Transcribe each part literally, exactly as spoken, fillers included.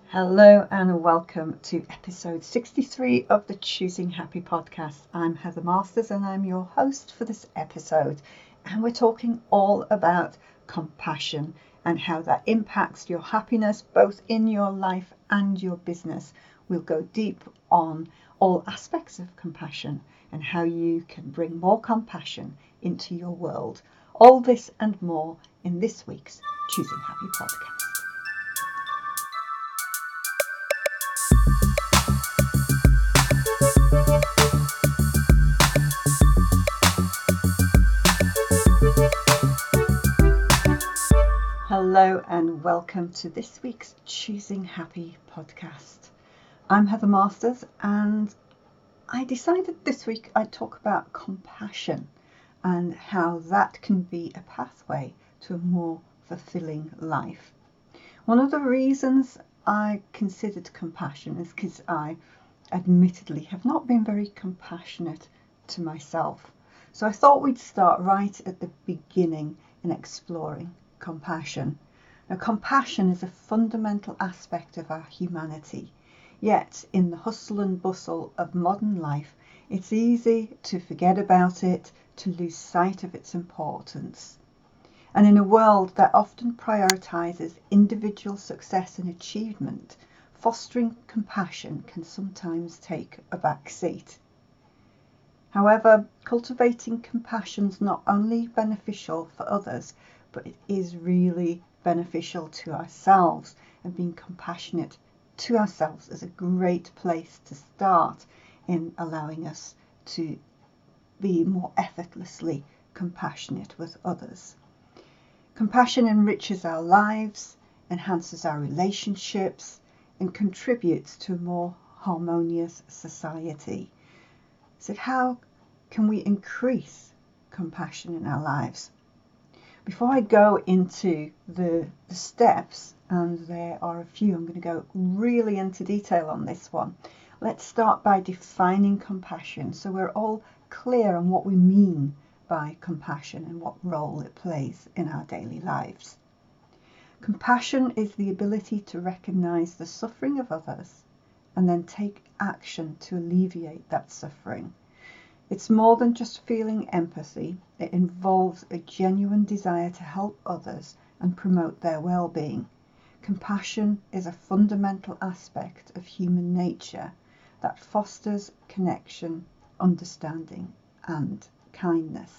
Hello and welcome to episode sixty-three of the Choosing Happy podcast. I'm Heather Masters and I'm your host for this episode. And we're talking all about compassion and how that impacts your happiness, both in your life and your business. We'll go deep on all aspects of compassion and how you can bring more compassion into your world. All this and more in this week's Choosing Happy podcast. Hello and welcome to this week's Choosing Happy podcast. I'm Heather Masters and I decided this week I'd talk about compassion and how that can be a pathway to a more fulfilling life. One of the reasons I considered compassion is because I admittedly have not been very compassionate to myself. So I thought we'd start right at the beginning in exploring compassion. Now, compassion is a fundamental aspect of our humanity, yet in the hustle and bustle of modern life, it's easy to forget about it, to lose sight of its importance. And in a world that often prioritizes individual success and achievement, fostering compassion can sometimes take a back seat. However, cultivating compassion is not only beneficial for others, but it is really beneficial to ourselves, and being compassionate to ourselves is a great place to start in allowing us to be more effortlessly compassionate with others. Compassion enriches our lives, enhances our relationships, and contributes to a more harmonious society. So how can we increase compassion in our lives? Before I go into the, the steps, and there are a few, I'm going to go really into detail on this one. Let's start by defining compassion so we're all clear on what we mean by compassion and what role it plays in our daily lives. Compassion is the ability to recognize the suffering of others and then take action to alleviate that suffering. It's more than just feeling empathy. It involves a genuine desire to help others and promote their well-being. Compassion is a fundamental aspect of human nature that fosters connection, understanding, and kindness.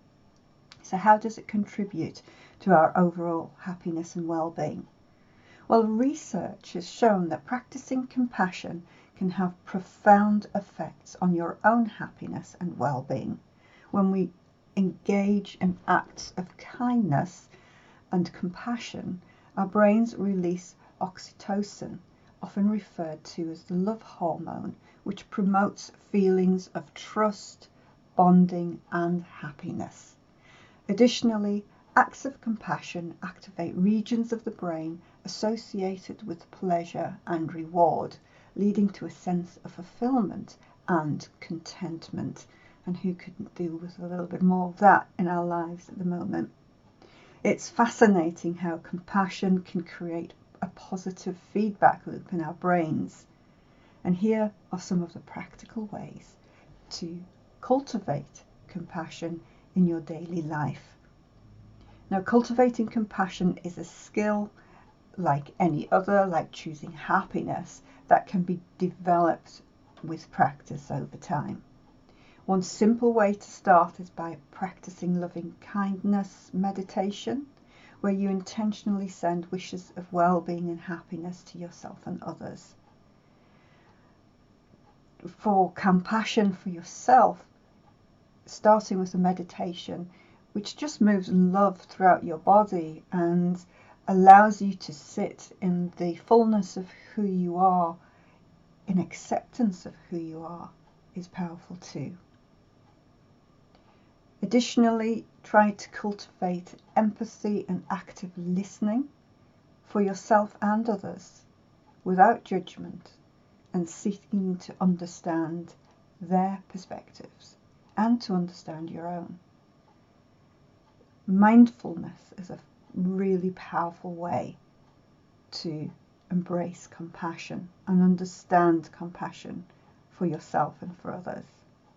So how does it contribute to our overall happiness and well-being? Well, research has shown that practicing compassion can have profound effects on your own happiness and well-being. When we engage in acts of kindness and compassion, our brains release oxytocin, often referred to as the love hormone, which promotes feelings of trust, bonding, and happiness. Additionally, acts of compassion activate regions of the brain associated with pleasure and reward, leading to a sense of fulfillment and contentment. And who couldn't do with a little bit more of that in our lives at the moment? It's fascinating how compassion can create a positive feedback loop in our brains. And here are some of the practical ways to cultivate compassion in your daily life. Now, cultivating compassion is a skill like any other, like choosing happiness, that can be developed with practice over time. One simple way to start is by practicing loving kindness meditation, where you intentionally send wishes of well-being and happiness to yourself and others. For compassion for yourself, starting with a meditation which just moves love throughout your body and allows you to sit in the fullness of who you are, in acceptance of who you are, is powerful too. Additionally, try to cultivate empathy and active listening for yourself and others without judgment, and seeking to understand their perspectives and to understand your own. Mindfulness is a really powerful way to embrace compassion and understand compassion for yourself and for others.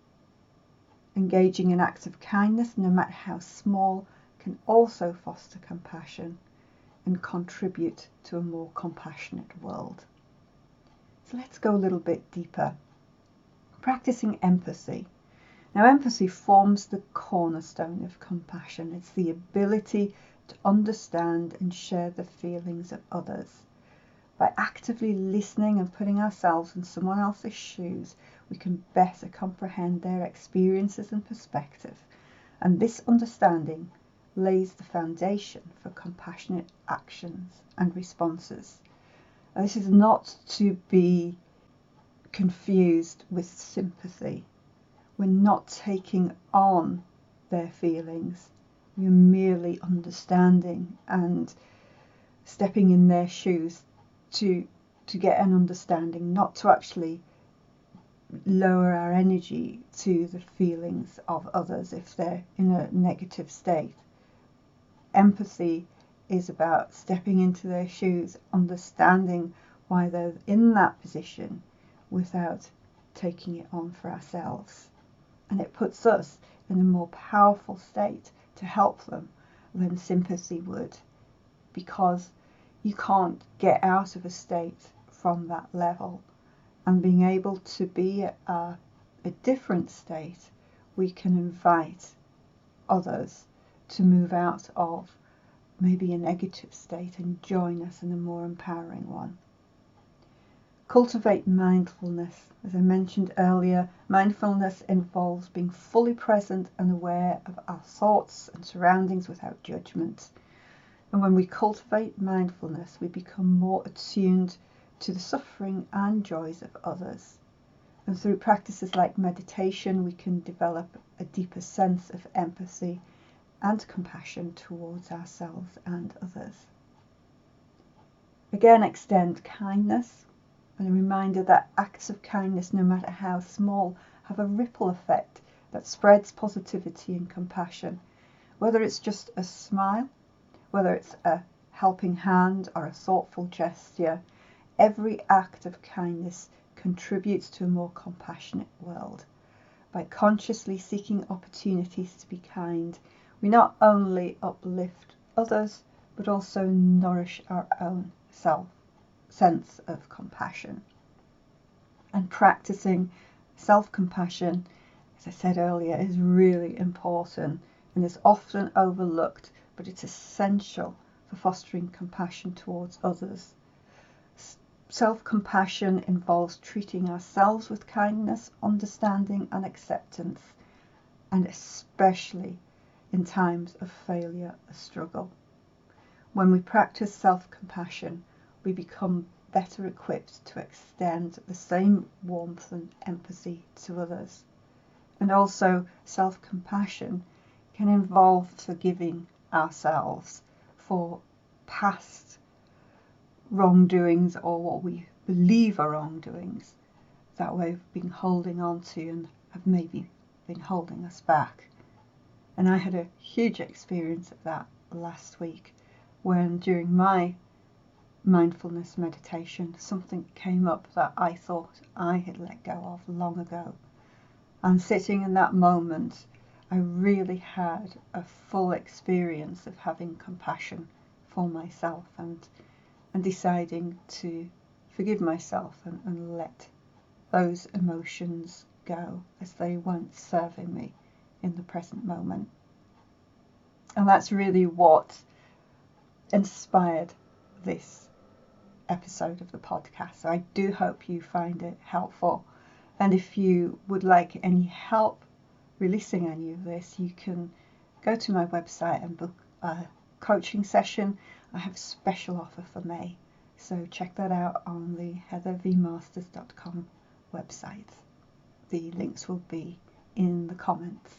Engaging in acts of kindness, no matter how small, can also foster compassion and contribute to a more compassionate world. So let's go a little bit deeper. Practicing empathy. Now, empathy forms the cornerstone of compassion. It's the ability to understand and share the feelings of others. By actively listening and putting ourselves in someone else's shoes, we can better comprehend their experiences and perspective. And this understanding lays the foundation for compassionate actions and responses. And this is not to be confused with sympathy. We're not taking on their feelings. We're merely understanding and stepping in their shoes to to get an understanding, not to actually lower our energy to the feelings of others if they're in a negative state. Empathy is about stepping into their shoes, understanding why they're in that position without taking it on for ourselves. And it puts us in a more powerful state to help them than sympathy would, because you can't get out of a state from that level. And being able to be a, a different state, we can invite others to move out of maybe a negative state and join us in a more empowering one. Cultivate mindfulness. As I mentioned earlier, mindfulness involves being fully present and aware of our thoughts and surroundings without judgment. And when we cultivate mindfulness, we become more attuned to the suffering and joys of others. And through practices like meditation, we can develop a deeper sense of empathy and compassion towards ourselves and others. Again, extend kindness, and a reminder that acts of kindness, no matter how small, have a ripple effect that spreads positivity and compassion. Whether it's just a smile, whether it's a helping hand or a thoughtful gesture, every act of kindness contributes to a more compassionate world. By consciously seeking opportunities to be kind, we not only uplift others, but also nourish our own self sense of compassion. And practicing self-compassion, as I said earlier, is really important and is often overlooked, but it's essential for fostering compassion towards others. Self-compassion involves treating ourselves with kindness, understanding and acceptance, and especially in times of failure or struggle. When we practice self-compassion, we become better equipped to extend the same warmth and empathy to others. And also, self-compassion can involve forgiving ourselves for past wrongdoings or what we believe are wrongdoings that we've been holding on to and have maybe been holding us back. And I had a huge experience of that last week when, during my mindfulness meditation, something came up that I thought I had let go of long ago. And sitting in that moment, I really had a full experience of having compassion for myself and and deciding to forgive myself and, and let those emotions go as they weren't serving me in the present moment. And that's really what inspired this episode of the podcast. So I do hope you find it helpful. And if you would like any help releasing any of this, you can go to my website and book a coaching session. I have a special offer for May, so check that out on the heather v masters dot com website. The links will be in the comments.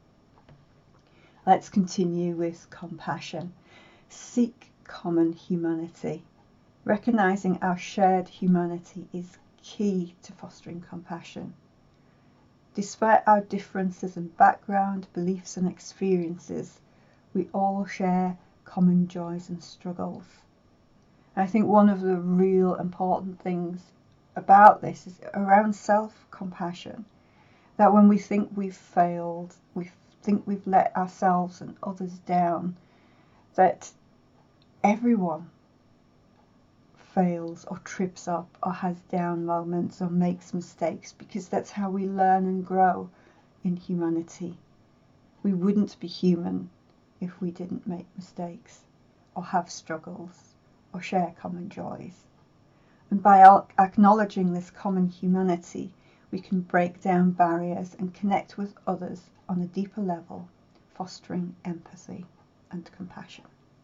Let's continue with compassion. Seek common humanity. Recognizing our shared humanity is key to fostering compassion. Despite our differences in background, beliefs and experiences, we all share common joys and struggles. And I think one of the real important things about this is around self-compassion, that when we think we've failed, we think we've let ourselves and others down, that everyone fails or trips up or has down moments or makes mistakes, because that's how we learn and grow in humanity. We wouldn't be human if we didn't make mistakes or have struggles or share common joys. And by acknowledging this common humanity, we can break down barriers and connect with others on a deeper level, fostering empathy and compassion.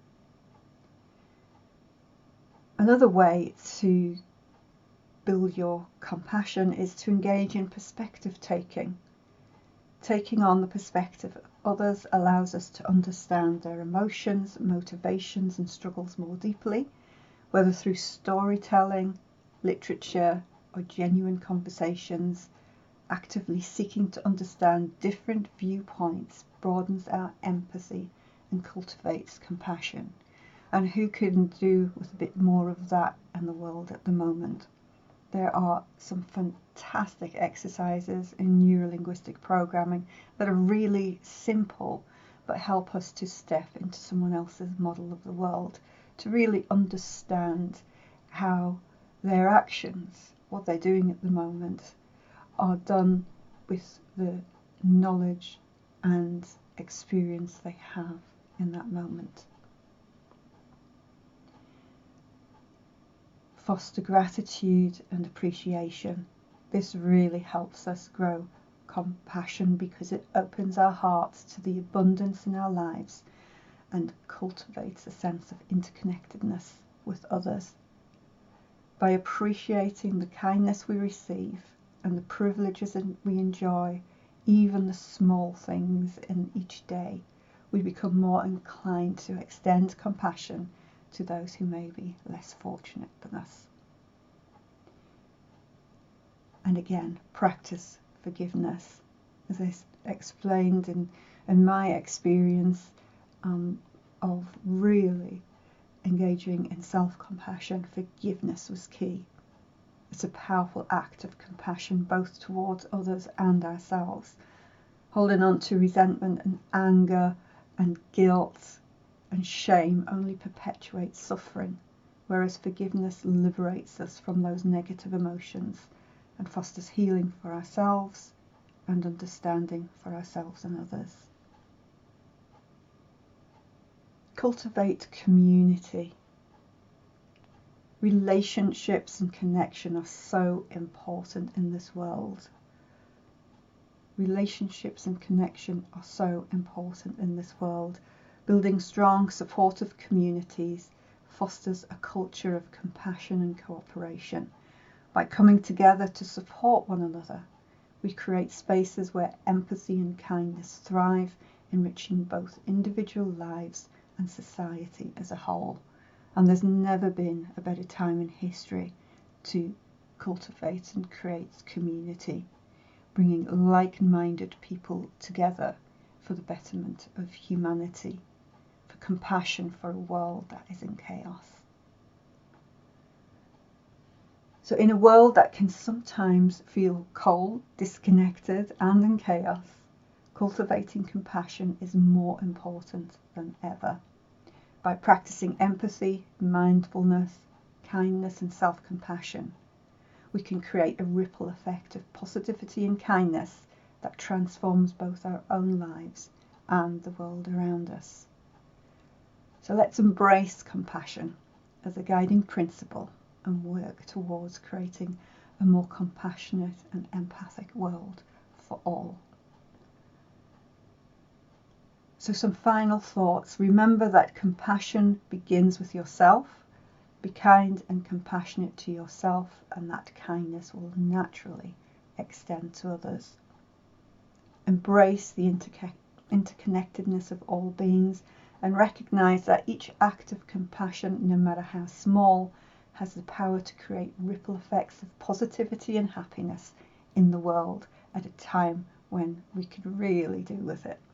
Another way to build your compassion is to engage in perspective taking. Taking on the perspective of others allows us to understand their emotions, motivations, and struggles more deeply, whether through storytelling, literature, or genuine conversations. Actively seeking to understand different viewpoints broadens our empathy and cultivates compassion. And who can do with a bit more of that in the world at the moment? There are some fantastic exercises in neurolinguistic programming that are really simple but help us to step into someone else's model of the world, to really understand how their actions, what they're doing at the moment, are done with the knowledge and experience they have in that moment. Foster gratitude and appreciation. This really helps us grow compassion because it opens our hearts to the abundance in our lives and cultivates a sense of interconnectedness with others. By appreciating the kindness we receive and the privileges we enjoy, even the small things in each day, we become more inclined to extend compassion to those who may be less fortunate than us. And again, practice forgiveness. As I explained in, in my experience um, of really engaging in self-compassion, forgiveness was key. It's a powerful act of compassion both towards others and ourselves. Holding on to resentment and anger and guilt and shame only perpetuates suffering, whereas forgiveness liberates us from those negative emotions and fosters healing for ourselves and understanding for ourselves and others. Cultivate community. Relationships and connection are so important in this world. Relationships and connection are so important in this world. Building strong, supportive communities fosters a culture of compassion and cooperation. By coming together to support one another, we create spaces where empathy and kindness thrive, enriching both individual lives and society as a whole. And there's never been a better time in history to cultivate and create community, bringing like-minded people together for the betterment of humanity, for compassion for a world that is in chaos. So in a world that can sometimes feel cold, disconnected, and in chaos, cultivating compassion is more important than ever. By practicing empathy, mindfulness, kindness, and self-compassion, we can create a ripple effect of positivity and kindness that transforms both our own lives and the world around us. So let's embrace compassion as a guiding principle and work towards creating a more compassionate and empathic world for all. So some final thoughts. Remember that compassion begins with yourself. Be kind and compassionate to yourself, and that kindness will naturally extend to others. Embrace the interca- interconnectedness of all beings and recognize that each act of compassion, no matter how small, has the power to create ripple effects of positivity and happiness in the world at a time when we could really do with it.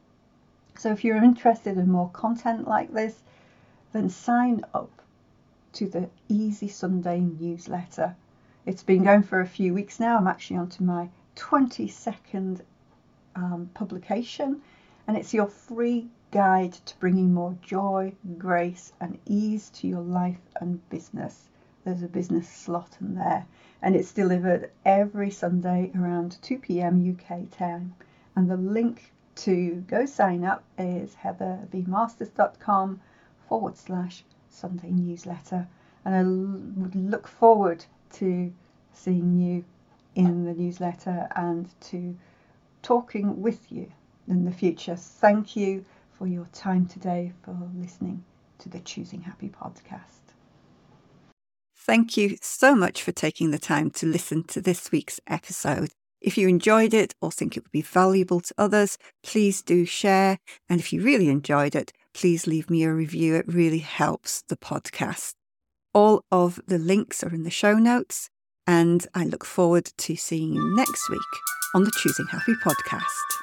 So if you're interested in more content like this, then sign up to the Easy Sunday newsletter. It's been going for a few weeks now. I'm actually on to my twenty-second um, publication, and it's your free guide to bringing more joy, grace and ease to your life and business. There's a business slot in there, and it's delivered every Sunday around two p.m. U K time. And the link to go sign up is heatherbmasters.com forward slash Sunday newsletter. And I would look forward to seeing you in the newsletter and to talking with you in the future. Thank you for your time today, for listening to the Choosing Happy podcast. Thank you so much for taking the time to listen to this week's episode. If you enjoyed it or think it would be valuable to others, please do share. And if you really enjoyed it, please leave me a review. It really helps the podcast. All of the links are in the show notes, and I look forward to seeing you next week on the Choosing Happy podcast.